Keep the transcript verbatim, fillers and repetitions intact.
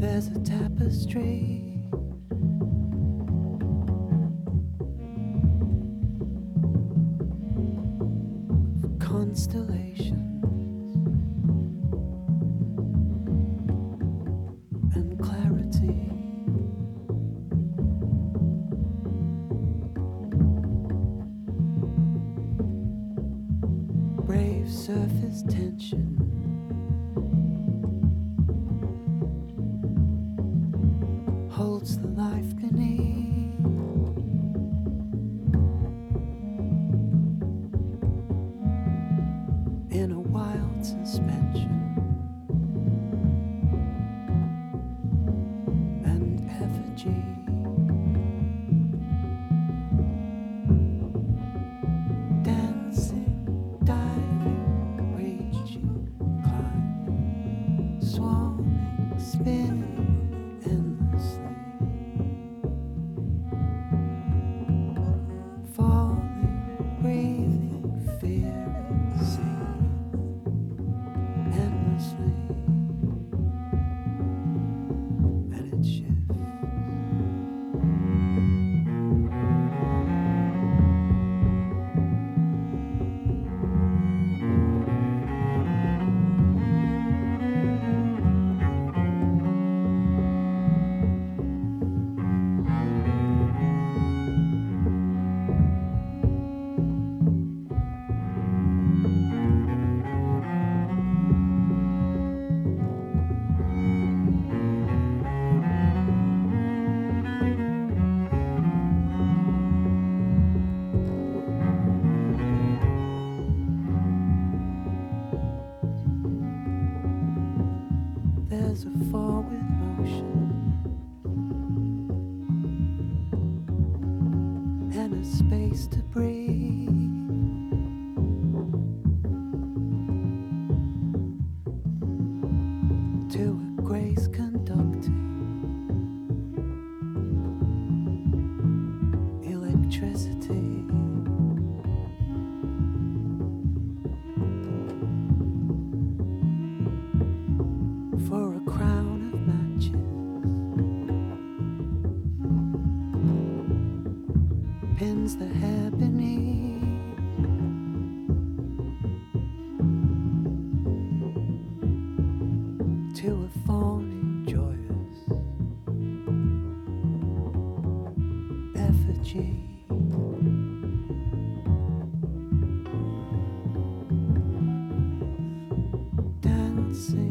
There's a tapestry of constellations and clarity. Brave surface tension. Holds the life beneath. In a wild suspension and effigy. Dancing, diving, reaching, climbing, swarming, spinning. There's a forward motion and a space to breathe. To a grace conducting electricity. For a crown of matches, pins the hair beneath. To a fawning joyous effigy. Dancing.